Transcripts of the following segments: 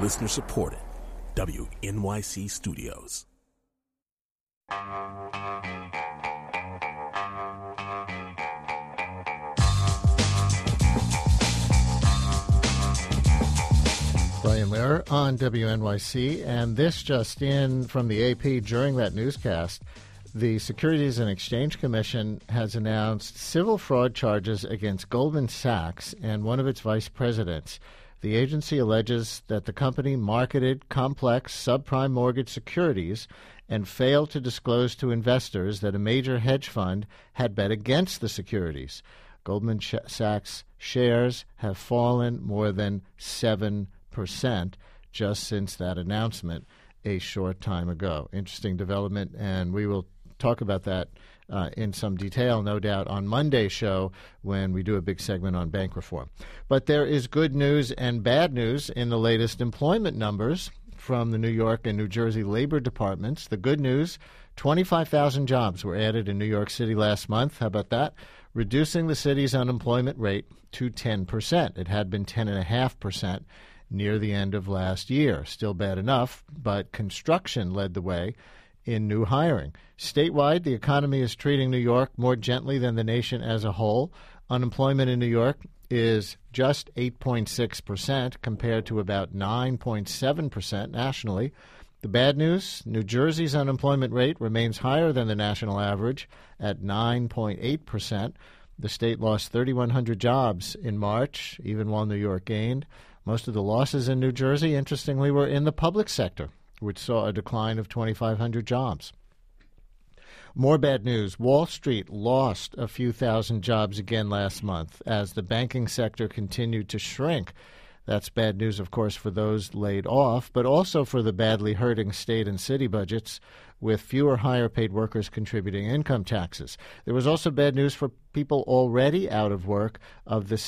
Listener supported. WNYC Studios. Brian Lehrer on WNYC, and this just in from the AP during that newscast. The Securities and Exchange Commission has announced civil fraud charges against Goldman Sachs and one of its vice presidents. The agency alleges that the company marketed complex subprime mortgage securities and failed to disclose to investors that a major hedge fund had bet against the securities. Goldman Sachs shares have fallen more than 7% just since that announcement a short time ago. Interesting development, and we will talk about that in some detail, no doubt, on Monday's show when we do a big segment on bank reform. But there is good news and bad news in the latest employment numbers from the New York and New Jersey labor departments. The good news, 25,000 jobs were added in New York City last month. How about that? Reducing the city's unemployment rate to 10%. It had been 10.5% near the end of last year. Still bad enough, but construction led the way in new hiring. Statewide, the economy is treating New York more gently than the nation as a whole. Unemployment in New York is just 8.6% compared to about 9.7% nationally. The bad news, New Jersey's unemployment rate remains higher than the national average at 9.8%. The state lost 3,100 jobs in March, even while New York gained. Most of the losses in New Jersey, interestingly, were in the public sector, which saw a decline of 2,500 jobs. More bad news. Wall Street lost a few thousand jobs again last month as the banking sector continued to shrink. That's bad news, of course, for those laid off, but also for the badly hurting state and city budgets, with fewer higher-paid workers contributing income taxes. There was also bad news for people already out of work. Of the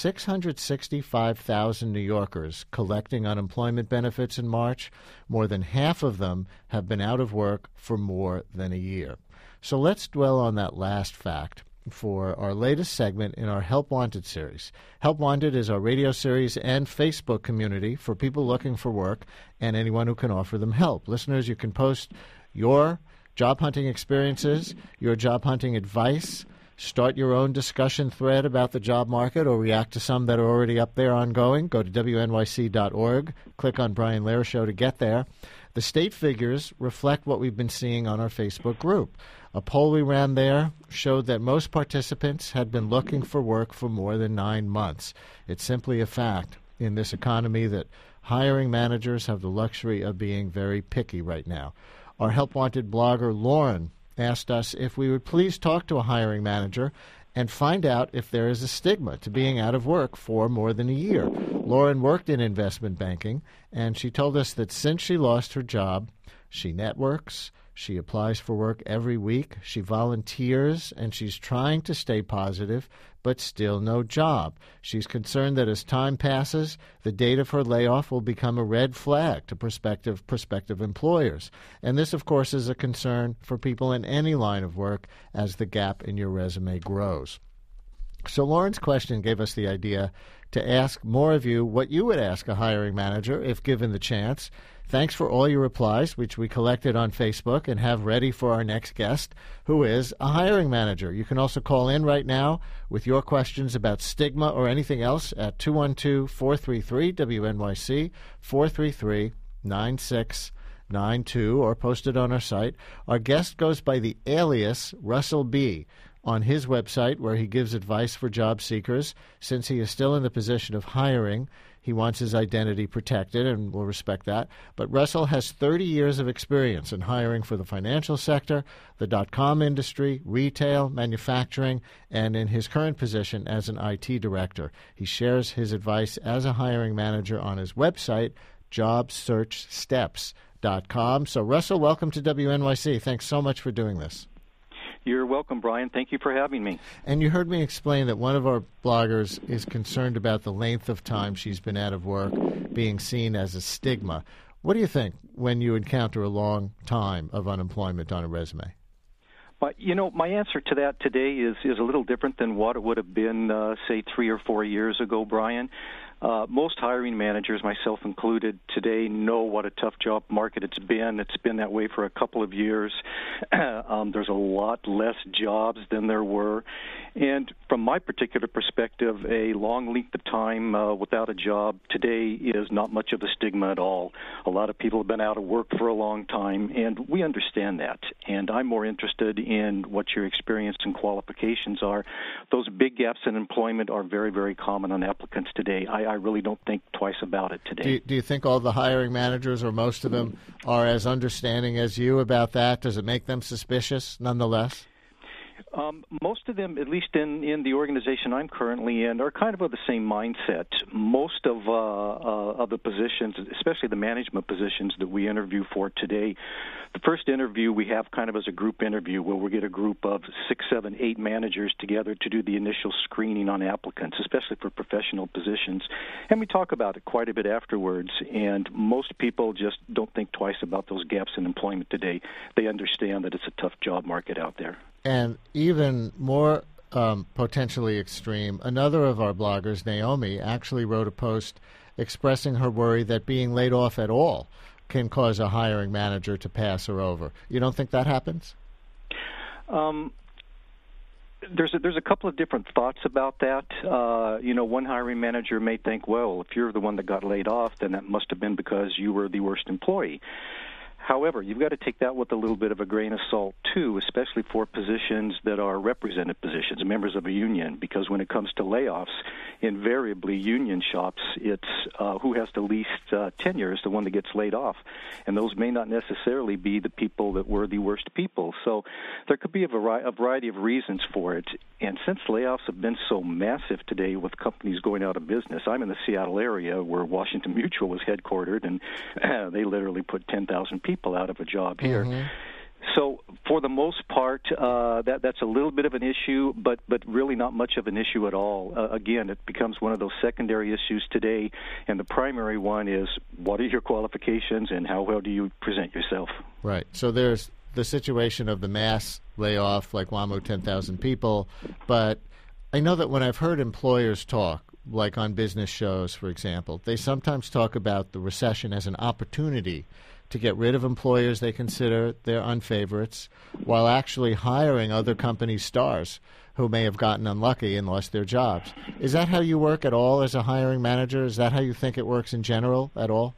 665,000 New Yorkers collecting unemployment benefits in March, more than half of them have been out of work for more than a year. So let's dwell on that last fact for our latest segment in our Help Wanted series. Help Wanted is our radio series and Facebook community for people looking for work and anyone who can offer them help. Listeners, you can post your job hunting experiences, your job hunting advice, start your own discussion thread about the job market, or react to some that are already up there ongoing. Go to WNYC.org, click on Brian Lehrer Show to get there. The state figures reflect what we've been seeing on our Facebook group. A poll we ran there showed that most participants had been looking for work for more than 9 months. It's simply a fact in this economy that hiring managers have the luxury of being very picky right now. Our Help Wanted blogger, Lauren, asked us if we would please talk to a hiring manager and find out if there is a stigma to being out of work for more than a year. Lauren worked in investment banking, and she told us that since she lost her job, she networks, she applies for work every week, she volunteers, and she's trying to stay positive, but still no job. She's concerned that as time passes, the date of her layoff will become a red flag to prospective employers. And this, of course, is a concern for people in any line of work as the gap in your resume grows. So Lauren's question gave us the idea to ask more of you what you would ask a hiring manager if given the chance. Thanks for all your replies, which we collected on Facebook and have ready for our next guest, who is a hiring manager. You can also call in right now with your questions about stigma or anything else at 212-433-WNYC, 433-9692, or post it on our site. Our guest goes by the alias Russell B. on his website, where he gives advice for job seekers. Since he is still in the position of hiring, he wants his identity protected, and we'll respect that. But Russell has 30 years of experience in hiring for the financial sector, the dot-com industry, retail, manufacturing, and in his current position as an IT director. He shares his advice as a hiring manager on his website, jobsearchsteps.com. So, Russell, welcome to WNYC. Thanks so much for doing this. You're welcome, Brian. Thank you for having me. And you heard me explain that one of our bloggers is concerned about the length of time she's been out of work being seen as a stigma. What do you think when you encounter a long time of unemployment on a resume? But, my answer to that today is a little different than what it would have been, say, 3 or 4 years ago, Brian. Most hiring managers, myself included, today know what a tough job market it's been. It's been that way for a couple of years. There's a lot less jobs than there were. And from my particular perspective, a long length of time without a job today is not much of a stigma at all. A lot of people have been out of work for a long time, and we understand that. And I'm more interested in what your experience and qualifications are. Those big gaps in employment are very, very common on applicants today. I really don't think twice about it today. Do you think all the hiring managers, or most of them, are as understanding as you about that? Does it make them suspicious nonetheless? Most of them, at least in the organization I'm currently in, are kind of the same mindset. Most of the positions, especially the management positions that we interview for today, the first interview we have kind of as a group interview where we get a group of 6, 7, 8 managers together to do the initial screening on applicants, especially for professional positions. And we talk about it quite a bit afterwards, and most people just don't think twice about those gaps in employment today. They understand that it's a tough job market out there. And even more potentially extreme, another of our bloggers, Naomi, actually wrote a post expressing her worry that being laid off at all can cause a hiring manager to pass her over. You don't think that happens? There's a couple of different thoughts about that. One hiring manager may think, well, if you're the one that got laid off, then that must have been because you were the worst employee. However, you've got to take that with a little bit of a grain of salt, too, especially for positions that are represented positions, members of a union, because when it comes to layoffs, invariably union shops, it's who has the least tenure is the one that gets laid off. And those may not necessarily be the people that were the worst people. So there could be a variety of reasons for it. And since layoffs have been so massive today with companies going out of business, I'm in the Seattle area where Washington Mutual was headquartered, and they literally put 10,000 people out of a job here. Mm-hmm. So for the most part, that's a little bit of an issue, but really not much of an issue at all. Again, it becomes one of those secondary issues today, and the primary one is what are your qualifications and how well do you present yourself? Right. So there's the situation of the mass layoff, like WAMU, 10,000 people, but I know that when I've heard employers talk, like on business shows, for example, they sometimes talk about the recession as an opportunity to get rid of employers they consider their unfavorites while actually hiring other companies' stars who may have gotten unlucky and lost their jobs. Is that how you work at all as a hiring manager? Is that how you think it works in general at all?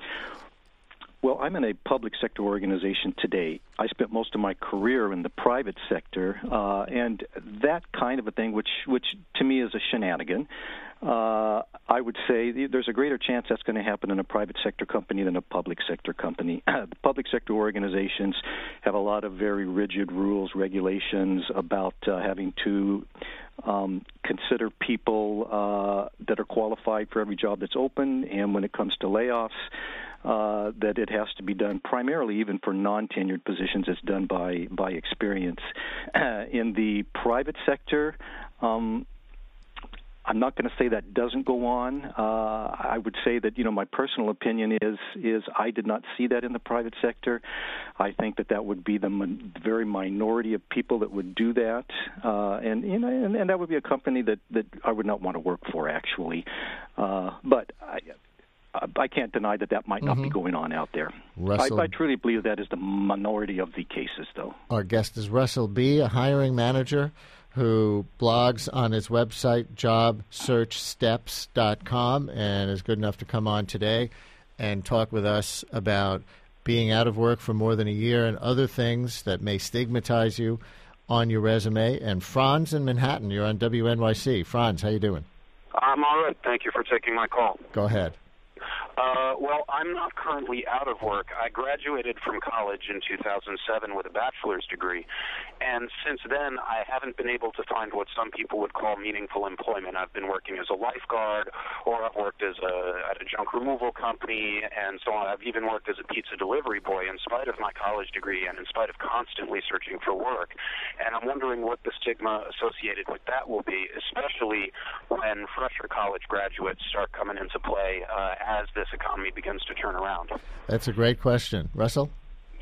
Well, I'm in a public sector organization today. I spent most of my career in the private sector, and that kind of a thing, which to me is a shenanigan, I would say there's a greater chance that's going to happen in a private sector company than a public sector company. The public sector organizations have a lot of very rigid rules, regulations about having to consider people that are qualified for every job that's open, and when it comes to layoffs, that it has to be done primarily, even for non-tenured positions, it's done by experience. In the private sector, I'm not going to say that doesn't go on. I would say that, my personal opinion is I did not see that in the private sector. I think that would be the very minority of people that would do that, and that would be a company that I would not want to work for, actually. But I can't deny that might not be going on out there. I truly believe that is the minority of the cases, though. Our guest is Russell B., a hiring manager who blogs on his website, jobsearchsteps.com, and is good enough to come on today and talk with us about being out of work for more than a year and other things that may stigmatize you on your resume. And Franz in Manhattan, you're on WNYC. Franz, how you doing? I'm all right. Thank you for taking my call. Go ahead. Well, I'm not currently out of work. I graduated from college in 2007 with a bachelor's degree, and since then I haven't been able to find what some people would call meaningful employment. I've been working as a lifeguard, or I've worked at a junk removal company, and so on. I've even worked as a pizza delivery boy in spite of my college degree and in spite of constantly searching for work. And I'm wondering what the stigma associated with that will be, especially when fresher college graduates start coming into play as this economy begins to turn around. That's a great question. Russell?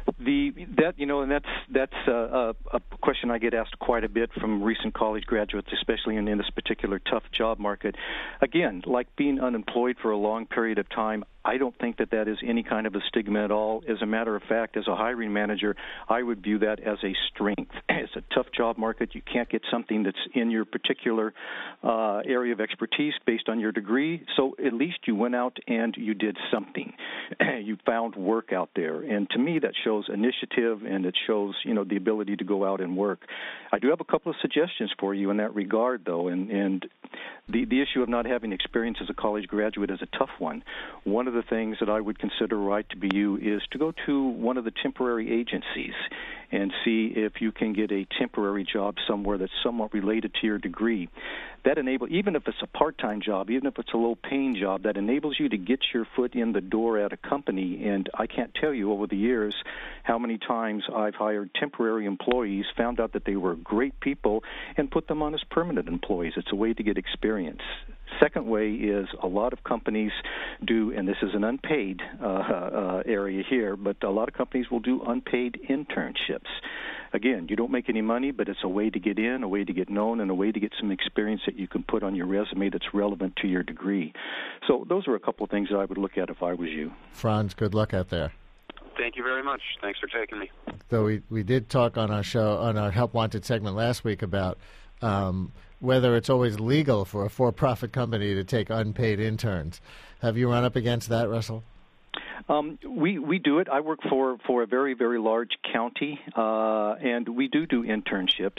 And that's a question I get asked quite a bit from recent college graduates, especially in this particular tough job market. Again, like being unemployed for a long period of time, I don't think that is any kind of a stigma at all. As a matter of fact, as a hiring manager, I would view that as a strength. It's a tough job market. You can't get something that's in your particular area of expertise based on your degree. So at least you went out and you did something. You found work out there. And to me, that shows initiative, and it shows, the ability to go out and work. I do have a couple of suggestions for you in that regard, though, and the issue of not having experience as a college graduate is a tough one. One of the things that I would consider right to be you is to go to one of the temporary agencies and see if you can get a temporary job somewhere that's somewhat related to your degree. That enables, even if it's a part-time job, even if it's a low-paying job, that enables you to get your foot in the door at a company. And I can't tell you over the years how many times I've hired temporary employees, found out that they were great people, and put them on as permanent employees. It's a way to get experience. Second way is a lot of companies do, and this is an unpaid area here, but a lot of companies will do unpaid internships. Again, you don't make any money, but it's a way to get in, a way to get known, and a way to get some experience that you can put on your resume that's relevant to your degree. So those are a couple of things that I would look at if I was you. Franz, good luck out there. Thank you very much. Thanks for taking me. Though we did talk on our show, on our Help Wanted segment last week about whether it's always legal for a for-profit company to take unpaid interns. Have you run up against that, Russell? We do it. I work for a very, very large county, and we do internships.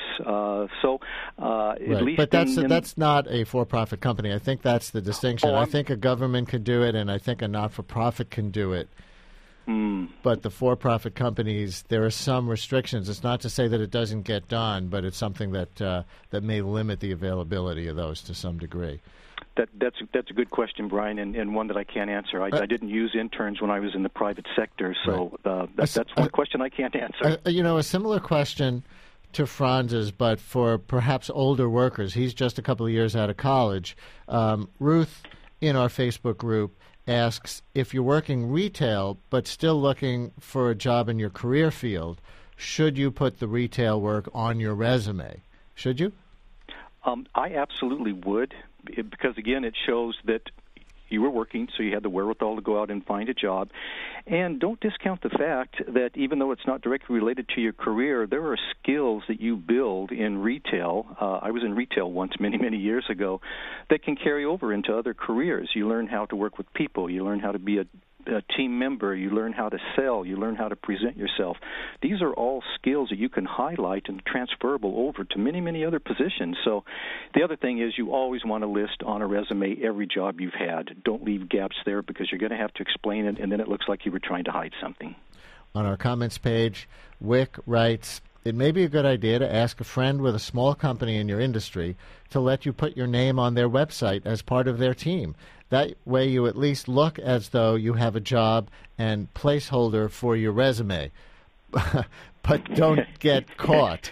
At least, but that's not a for-profit company. I think that's the distinction. I think a government could do it, and I think a not-for-profit can do it. But the for-profit companies, there are some restrictions. It's not to say that it doesn't get done, but it's something that may limit the availability of those to some degree. That's a good question, Brian, and one that I can't answer. I didn't use interns when I was in the private sector, so that's one question I can't answer. A similar question to Franz's, but for perhaps older workers. He's just a couple of years out of college. Ruth, in our Facebook group, asks, if you're working retail but still looking for a job in your career field, should you put the retail work on your resume? Should you? I absolutely would, because, again, it shows that you were working, so you had the wherewithal to go out and find a job. And don't discount the fact that even though it's not directly related to your career, there are skills that you build in retail. I was in retail once many, many years ago that can carry over into other careers. You learn how to work with people. You learn how to be a team member. You learn how to sell. You learn how to present yourself. These are all skills that you can highlight and transferable over to many, many other positions. So the other thing is you always want to list on a resume every job you've had. Don't leave gaps there, because you're going to have to explain it, and then it looks like you were trying to hide something. On our comments page, Wick writes, it may be a good idea to ask a friend with a small company in your industry to let you put your name on their website as part of their team. That way you at least look as though you have a job and placeholder for your resume. But don't get caught.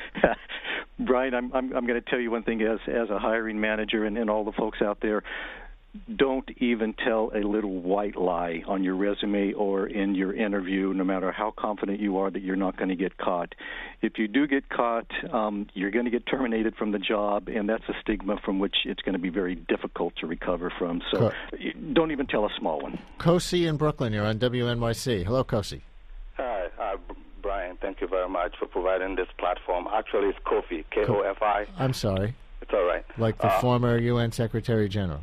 Brian, I'm going to tell you one thing as a hiring manager and all the folks out there. Don't even tell a little white lie on your resume or in your interview, no matter how confident you are that you're not going to get caught. If you do get caught, you're going to get terminated from the job, and that's a stigma from which it's going to be very difficult to recover from. So don't even tell a small one. Kosi in Brooklyn, you're on WNYC. Hello, Kosi. Hi, Brian. Thank you very much for providing this platform. Actually, it's Kofi, K-O-F-I. I'm sorry. It's all right. Like the former UN Secretary General.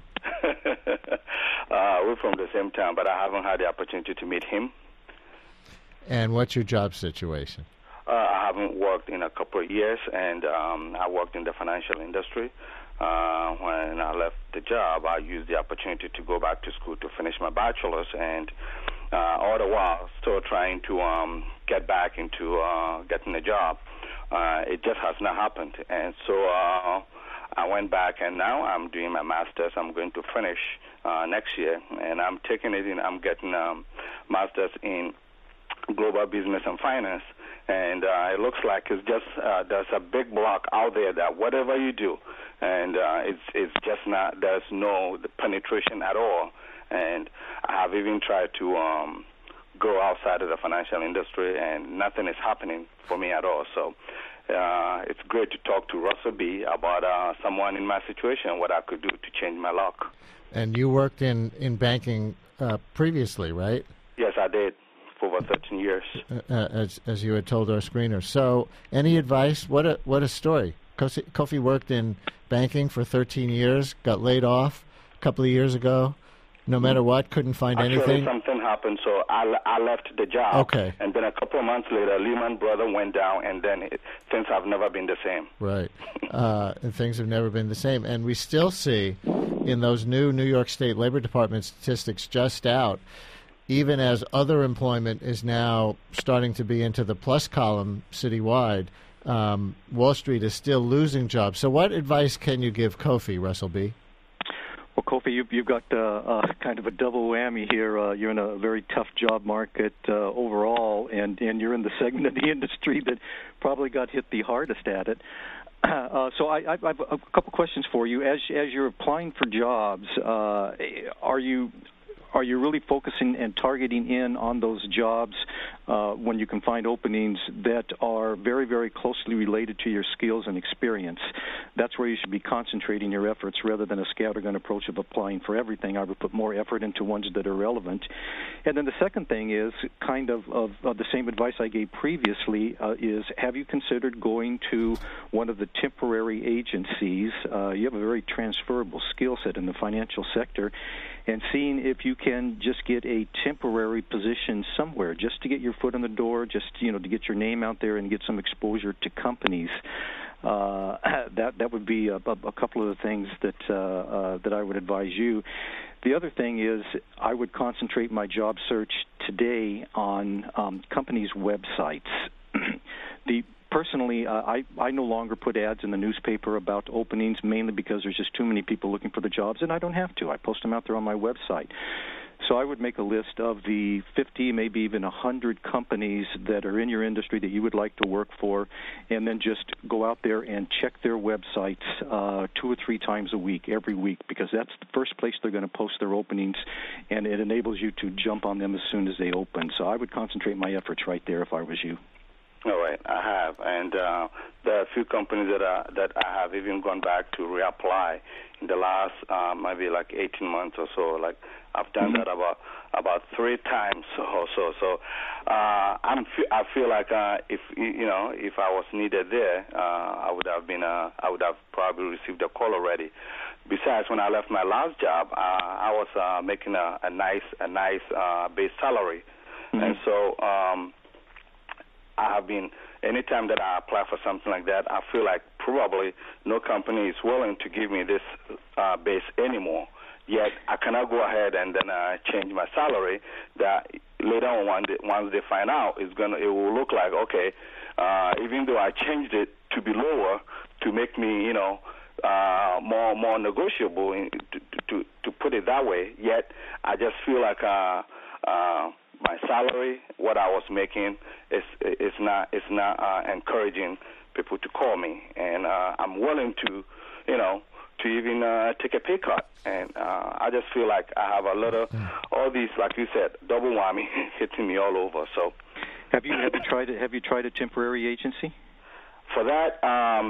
We're from the same town, but I haven't had the opportunity to meet him. And what's your job situation? I haven't worked in a couple of years, and I worked in the financial industry. When I left the job, I used the opportunity to go back to school to finish my bachelor's, and all the while still trying to get back into getting a job. It just has not happened, and so I went back, and now I'm doing my master's. I'm going to finish next year, and I'm taking it in. I'm getting a master's in global business and finance, and it looks like it's just there's a big block out there that whatever you do, and it's just not, there's no penetration at all. And I have even tried to go outside of the financial industry, and nothing is happening for me at all. So it's great to talk to Russell B. about someone in my situation, what I could do to change my luck. And you worked in banking previously, right? Yes, I did for over 13 years. As you had told our screener. So, any advice? What a story. Kofi worked in banking for 13 years, got laid off a couple of years ago. No matter what, couldn't find anything. Actually, something happened, so I left the job. Okay. And then a couple of months later, Lehman Brothers went down, and then things have never been the same. Right. And things have never been the same. And we still see in those new New York State Labor Department statistics just out, even as other employment is now starting to be into the plus column citywide, Wall Street is still losing jobs. So what advice can you give Kofi, Russell B.? Well, Kofi, you've got kind of a double whammy here. You're in a very tough job market overall, and you're in the segment of the industry that probably got hit the hardest at it. So I've a couple questions for you. As you're applying for jobs, are you really focusing and targeting in on those jobs when you can find openings that are very, very closely related to your skills and experience? That's where you should be concentrating your efforts rather than a scattergun approach of applying for everything. I would put more effort into ones that are relevant. And then the second thing is kind of the same advice I gave previously is have you considered going to one of the temporary agencies? You have a very transferable skill set in the financial sector, and seeing if you can just get a temporary position somewhere, just to get your foot in the door, just to get your name out there and get some exposure to companies. That would be a couple of the things that I would advise you. The other thing is I would concentrate my job search today on companies' websites. Personally, I no longer put ads in the newspaper about openings, mainly because there's just too many people looking for the jobs, and I don't have to. I post them out there on my website. So I would make a list of the 50, maybe even 100 companies that are in your industry that you would like to work for, and then just go out there and check their websites 2 or 3 times a week, every week, because that's the first place they're going to post their openings, and it enables you to jump on them as soon as they open. So I would concentrate my efforts right there if I was you. All right, I have, and there are a few companies that I have even gone back to reapply in the last maybe like 18 months or so. Like I've done that about 3 times or so. So I feel like if I was needed there, I would have probably received a call already. Besides, when I left my last job, I was making a nice base salary, and so. I have been, anytime that I apply for something like that, I feel like probably no company is willing to give me this base anymore. Yet I cannot go ahead and then change my salary. That later on, once they find out, it will look like, okay, even though I changed it to be lower to make me, more negotiable, to put it that way. Yet I just feel like my salary, what I was making, is not encouraging people to call me, and I'm willing to, to even take a pay cut. And I just feel like I have all these, like you said, double whammy hitting me all over. So, have you tried a temporary agency? For that,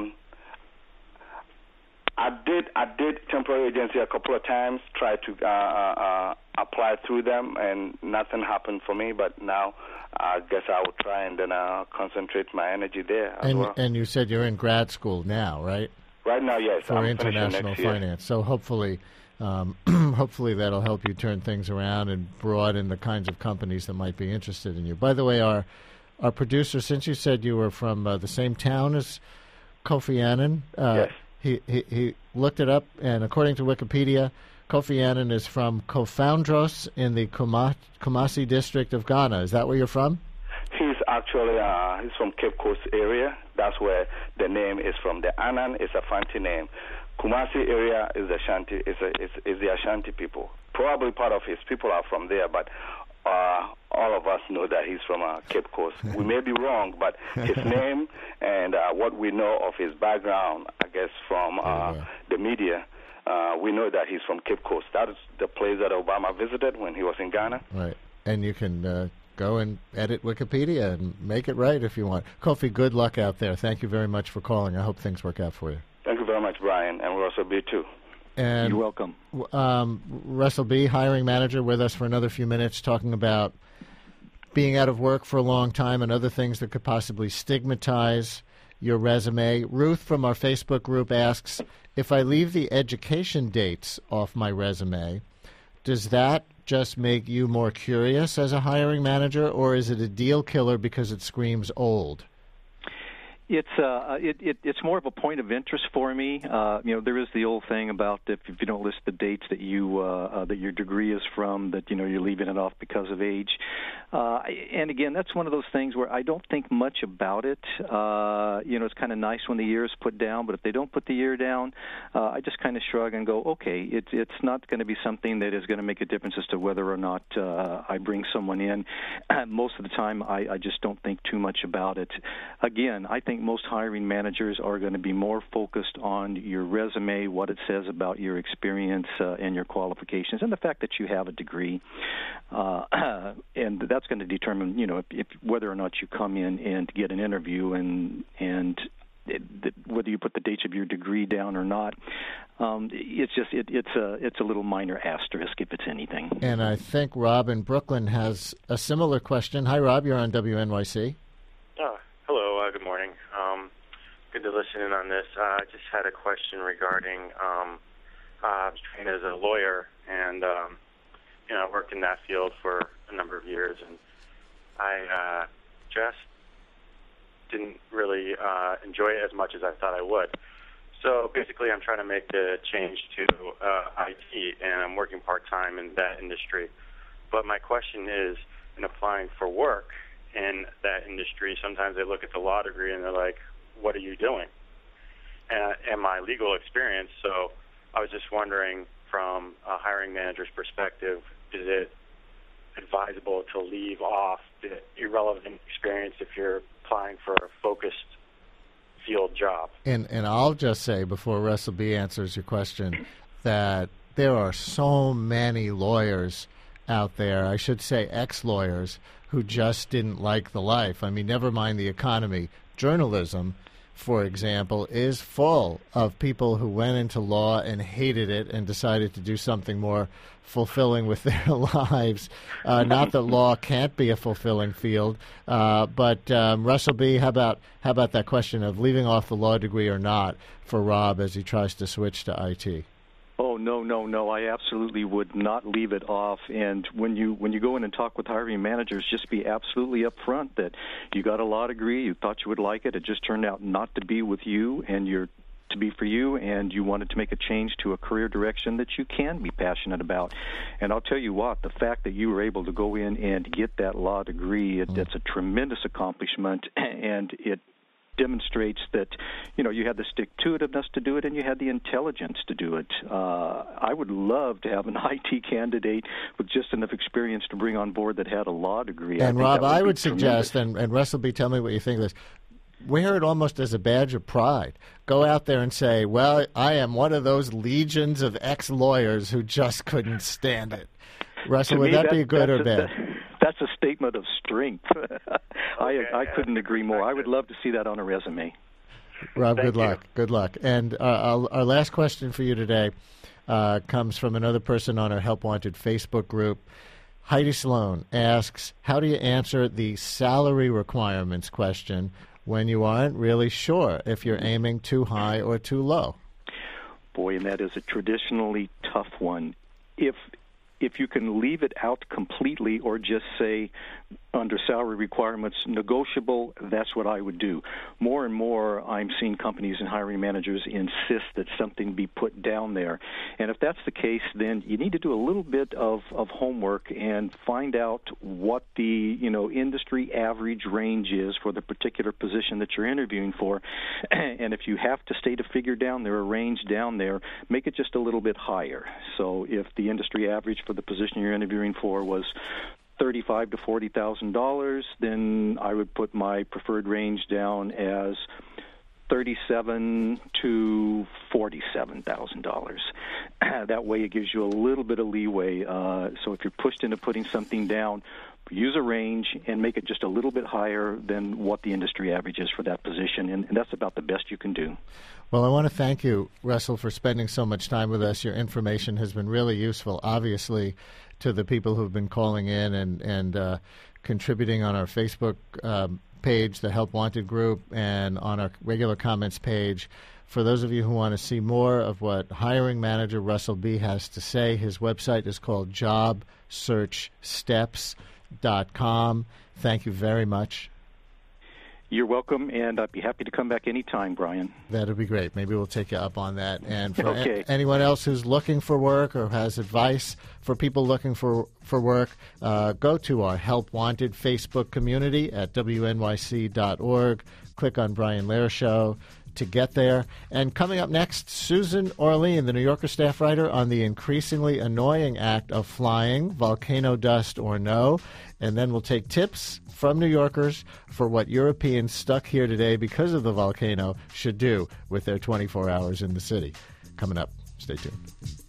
I did temporary agency a couple of times, tried to apply through them, and nothing happened for me. But now I guess I will try and then concentrate my energy there as well. And you said you're in grad school now, right? Right now, yes. For international finance. So hopefully that'll help you turn things around and broaden the kinds of companies that might be interested in you. By the way, our producer, since you said you were from the same town as Kofi Annan, yes. He looked it up, and according to Wikipedia, Kofi Annan is from Kofoundros in the Kumasi district of Ghana. Is that where you're from? He's actually he's from Cape Coast area. That's where the name is from. The Annan is a Fanti name. Kumasi area is the Ashanti. Is the Ashanti people. Probably part of his people are from there, but all of us know that he's from Cape Coast. We may be wrong, but his name and what we know of his background, I guess, from the media, we know that he's from Cape Coast. That is the place that Obama visited when he was in Ghana. Right. And you can go and edit Wikipedia and make it right if you want. Kofi, good luck out there. Thank you very much for calling. I hope things work out for you. Thank you very much, Brian, and Russell B. too. And you're welcome. Russell B., hiring manager, with us for another few minutes talking about being out of work for a long time and other things that could possibly stigmatize your resume. Ruth from our Facebook group asks, if I leave the education dates off my resume, does that just make you more curious as a hiring manager, or is it a deal killer because it screams old? It's more of a point of interest for me. There is the old thing about if you don't list the dates that that your degree is from, that you're leaving it off because of age. And again, that's one of those things where I don't think much about it. It's kind of nice when the year is put down, but if they don't put the year down, I just kind of shrug and go, okay, it's not going to be something that is going to make a difference as to whether or not I bring someone in. Most of the time, I just don't think too much about it. Again, I think most hiring managers are going to be more focused on your resume, what it says about your experience and your qualifications, and the fact that you have a degree. And that's going to determine, if whether or not you come in and get an interview and whether you put the dates of your degree down or not. It's a little minor asterisk if it's anything. And I think Rob in Brooklyn has a similar question. Hi, Rob. You're on WNYC. Hello. Good morning. Good to listen in on this. I just had a question regarding I was trained as a lawyer, and I worked in that field for a number of years, and I just didn't really enjoy it as much as I thought I would. So basically, I'm trying to make the change to IT, and I'm working part-time in that industry. But my question is, in applying for work in that industry, sometimes they look at the law degree and they're like, what are you doing? And my legal experience, so I was just wondering from a hiring manager's perspective, is it advisable to leave off the irrelevant experience if you're applying for a focused field job? And I'll just say, before Russell B. answers your question, that there are so many lawyers out there, I should say ex-lawyers, who just didn't like the life. I mean, never mind the economy. Journalism, for example, is full of people who went into law and hated it and decided to do something more fulfilling with their lives. Not that law can't be a fulfilling field, but Russell B., how about that question of leaving off the law degree or not for Rob as he tries to switch to IT? Oh, no. I absolutely would not leave it off. And when you go in and talk with hiring managers, just be absolutely upfront that you got a law degree, you thought you would like it, it just turned out not to be with you, and to be for you, and you wanted to make a change to a career direction that you can be passionate about. And I'll tell you what, the fact that you were able to go in and get that law degree, that's a tremendous accomplishment, and it demonstrates that you had the stick-to-itiveness to do it, and you had the intelligence to do it. I would love to have an IT candidate with just enough experience to bring on board that had a law degree. And Rob, I would suggest, and Russell B., tell me what you think of this, wear it almost as a badge of pride. Go out there and say, well, I am one of those legions of ex-lawyers who just couldn't stand it. Russell, would that be good or bad? That's a statement of strength. I couldn't agree more. I would love to see that on a resume. Rob, good luck. Good luck. And our last question for you today comes from another person on our Help Wanted Facebook group. Heidi Sloan asks, how do you answer the salary requirements question when you aren't really sure if you're aiming too high or too low? Boy, and that is a traditionally tough one. If you can leave it out completely or just say under salary requirements negotiable, that's what I would do. More and more I'm seeing companies and hiring managers insist that something be put down there. And if that's the case, then you need to do a little bit of homework and find out what the industry average range is for the particular position that you're interviewing for. And if you have to state a figure down there, a range down there, make it just a little bit higher. So if the industry average for the position you're interviewing for was $35,000 to $40,000, then I would put my preferred range down as $37,000 to $47,000. That way, it gives you a little bit of leeway. So if you're pushed into putting something down, use a range and make it just a little bit higher than what the industry average is for that position, and that's about the best you can do. Well, I want to thank you, Russell, for spending so much time with us. Your information has been really useful, obviously, to the people who've been calling in and contributing on our Facebook page, the Help Wanted group, and on our regular comments page. For those of you who want to see more of what hiring manager Russell B. has to say, his website is called JobSearchSteps.com. Thank you very much. You're welcome, and I'd be happy to come back anytime, Brian. That would be great. Maybe we'll take you up on that. And for okay. Anyone else who's looking for work or has advice for people looking for work, go to our Help Wanted Facebook community at wnyc.org. Click on Brian Lehrer Show to get there. And coming up next, Susan Orlean, the New Yorker staff writer, on the increasingly annoying act of flying, volcano dust or no. And then we'll take tips from New Yorkers for what Europeans stuck here today because of the volcano should do with their 24 hours in the city. Coming up. Stay tuned.